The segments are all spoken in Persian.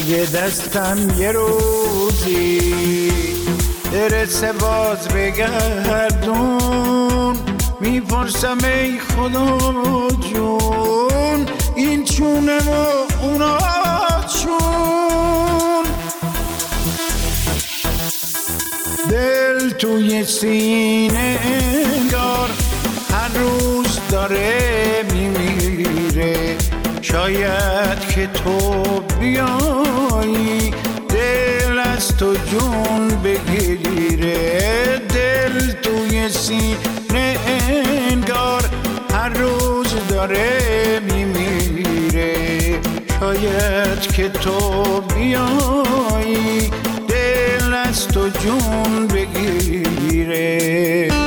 اگه دستم یه روزی برسه باز بگردون، میپرسم ای خدا جون این چونه و اونا چون. دل توی سینه انگار هر روز داره میمیره، شاید که تو بیایی دل از تو جون بگیره. دل توی سینه انگار هر روز داره میمیره، شاید که تو بیایی دل از تو جون بگیره.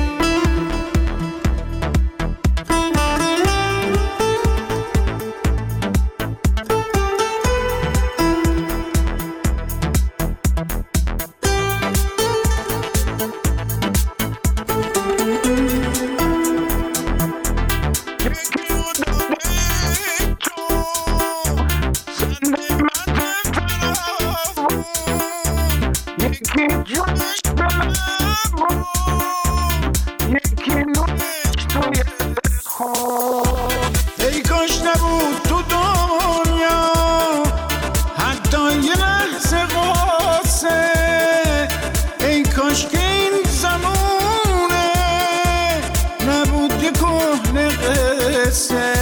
ای کاش نبود تو دنیا حتی یه لحظه قاسه، ای کاش که این زمونه نبود یه کهنه قصه.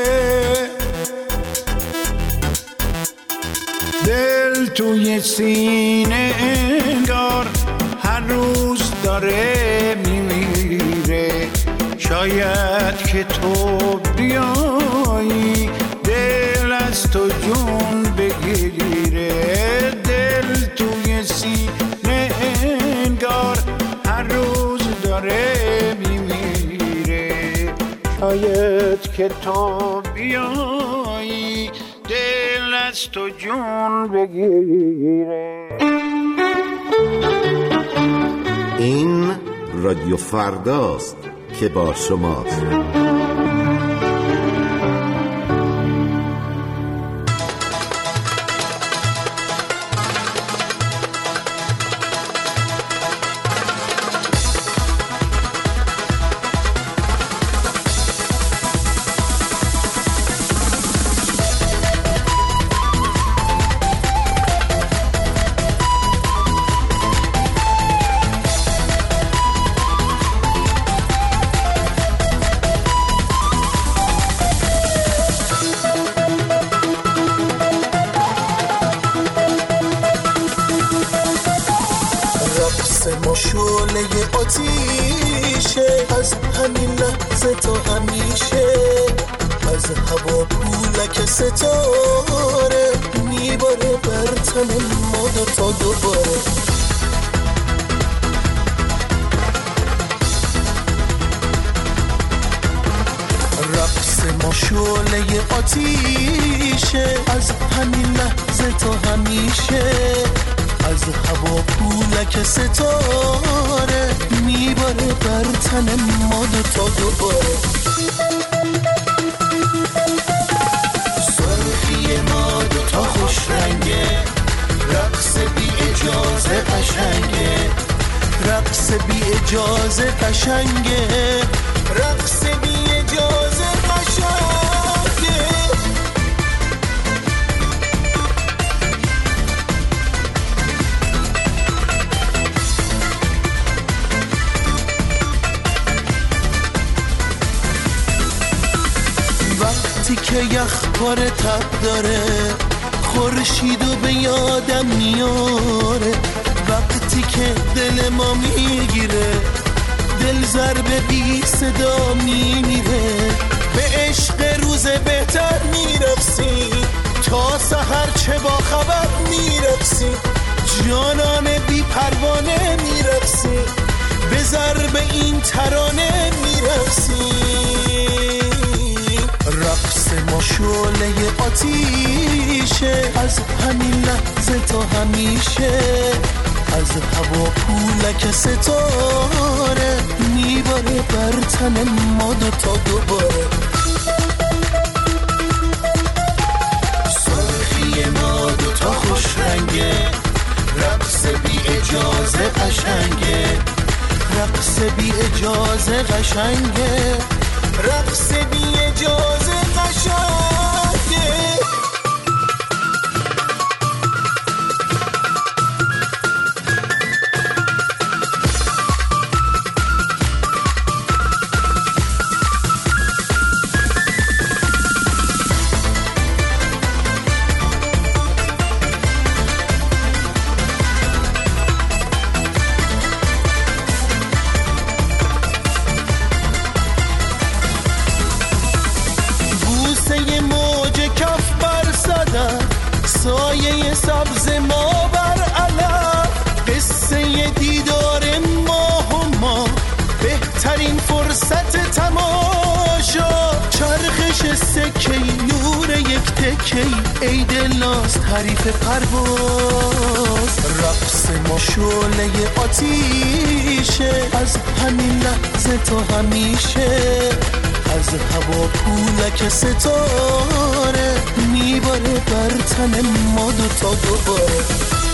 دل توی سینه انگار هر روز داره میمیره، شاید که تو بیایی دل از تو جون بگیره. دل توی سینه انگار هر روز داره میمیره، شاید که تو بیایی دل از تو جون بگیره. این رادیو فرداست که با شماست. شعله آتیشه از همین لحظه تا همیشه، از هوا پولک ستاره میباره بر تن ما تا دوباره. رقص ما شعله آتیشه از همین لحظه تا همیشه، از هوا پولک ستاره میباره بر تن ما تا دوباره. سرخی ما دوتا خوش رنگه، رقص بی اجازه قشنگه، رقص بی اجازه قشنگه، رقص بی اجازه قشنگه. وقتی که یخ پاره تب داره خورشیدو به یادم میاره، وقتی که دل ما میگیره دل ضربه بی صدا میمیره، به عشق روز بهتر میرقصی تا سحر چه با خبر میرقصی، جانان بی پروانه میرقصی به ضرب این ترانه میرقصی. رقص ما شعله آتیشه از همین لحظه تا همیشه، از هوا پولک ستاره میباره بر تن ما تا دوباره. سرخی ما دوتا بی اجازه قشنگه، رقص بی اجازه قشنگه. سایه سبز ما بر علم، قصه دیدار ماه و ما، بهترین فرصت تماشا، چرخش سکی نور یک تکی، ای دلناز حریف پرواز. رقص ما شعله آتیشه، از همین لحظه تا همیشه، از هوا پولک ستاره میباره بر تن ما دوتا دوباره.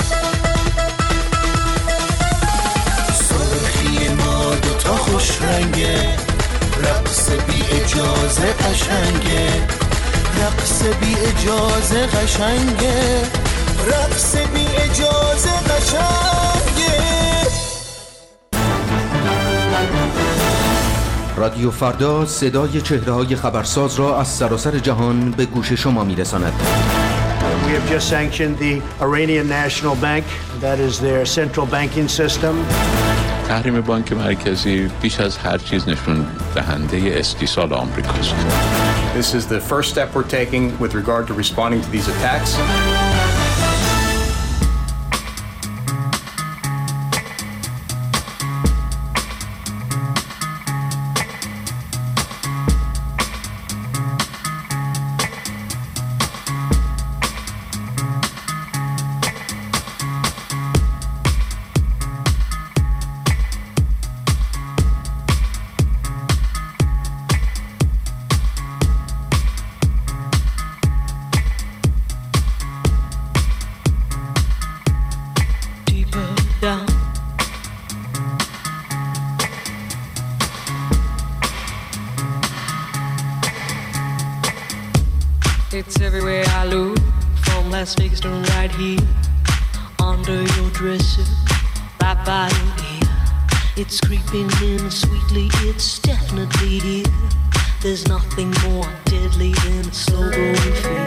سرخی ما دوتا خوش رنگه، رقص بی اجازه قشنگه، رقص بی اجازه قشنگه، رقص بی اجازه قشنگه. رادیو فردا صدای چهره‌های خبرساز را از سراسر جهان به گوش شما می‌رساند. We have just sanctioned the Iranian National Bank. That is their central banking system. تحریم بانک مرکزی بیش از هر چیز نشون دهنده استیصال آمریکاست. This is the first step we're taking with regard to responding to these attacks. It's everywhere I look, from Las Vegas to right here, under your dresser, right by your ear. It's creeping in sweetly, it's definitely here. There's nothing more deadly than a slow-growing fear.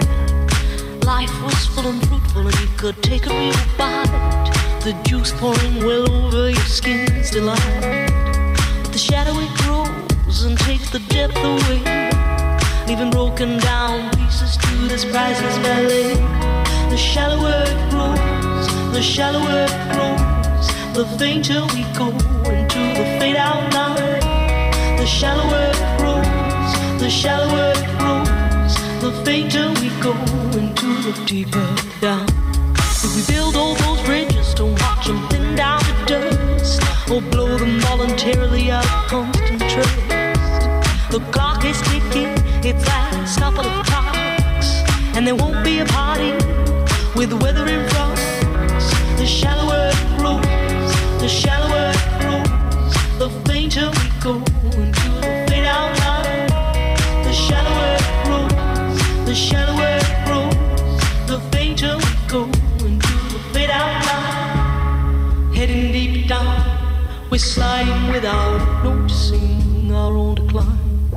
Life was full and fruitful and you could take a real bite. The juice pouring well over your skin's delight. But the shadow it grows and takes the depth away, leaving broken down pieces to this priceless ballet. The shallower it grows, the shallower it grows, the fainter we go into the fade out line. The shallower it grows, the shallower it grows, the fainter we go into the deeper down. If we build all those bridges, don't watch them thin down to dust, or blow them voluntarily out of constant trust. The clock is ticking, it's last couple of clocks, and there won't be a party with the weather in front. The shallower it grows, the shallower it grows, the fainter we go into the fade out line. The shallower it grows, the shallower it grows, the fainter we go into the fade out line. Heading deep down, we're sliding without noticing our own decline.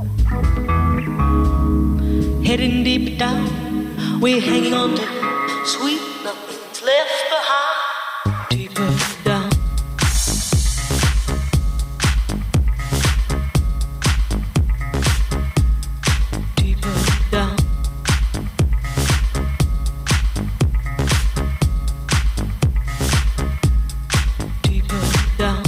Heading deep down, we're hanging on to sweet nothing's left behind. Deeper down. Deeper down. Deeper down.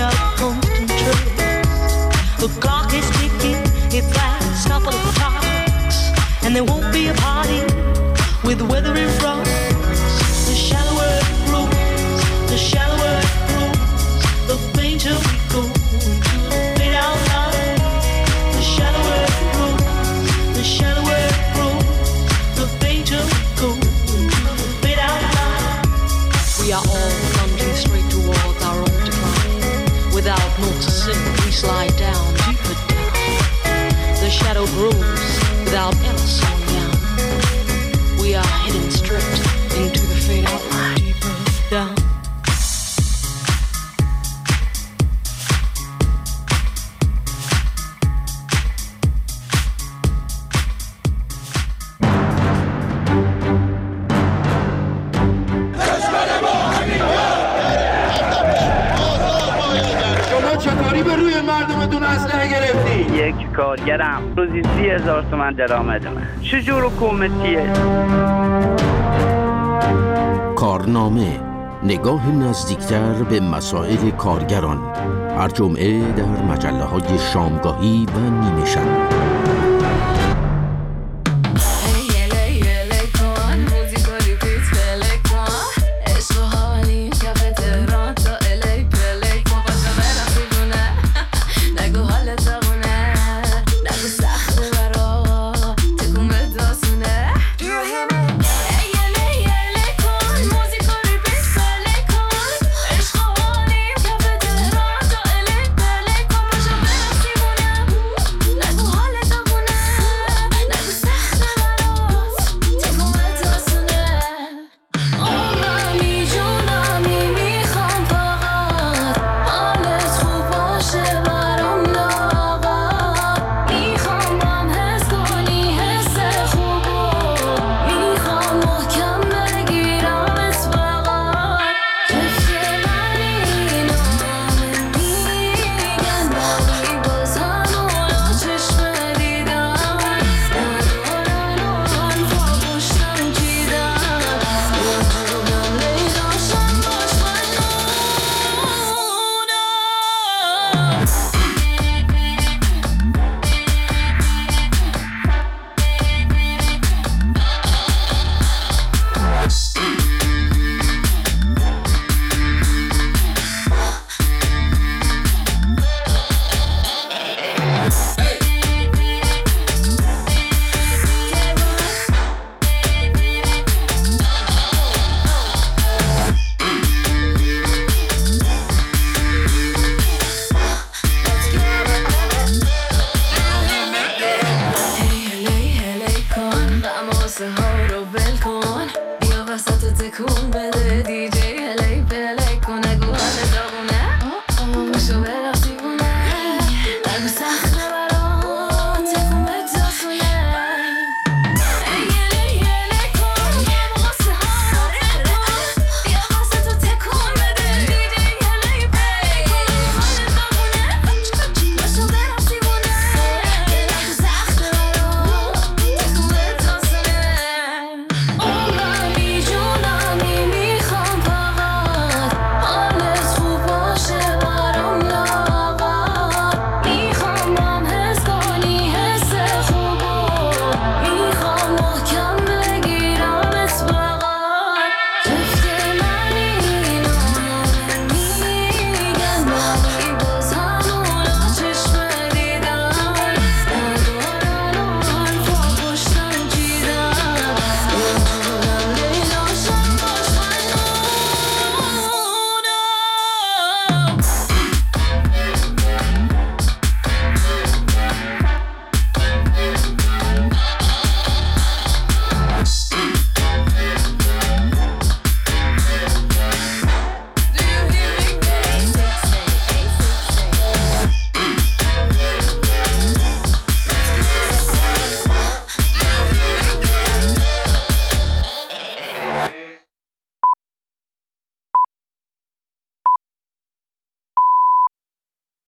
of constant trust. The clock is ticking, its last couple of talks, and there won't be a party with the weather in front. The shallower it grows, the shallower it grows, the fainter we go into the fade out line. The shallower it grows, the shallower it grows, the fainter we go into the fade out line. We are all plunging straight towards our own decline. Without note to sing, we slide down, deeper down. The shadow grows without ever slowing down. We are heading straight into the fade out line, deeper down. یک کارگرم روزی 30,000 تومان درآمد من. چجور حکومتیه؟ کارنامه، نگاه نزدیکتر به مسائل کارگران، هر جمعه در مجله‌های شامگاهی و نیمه شب.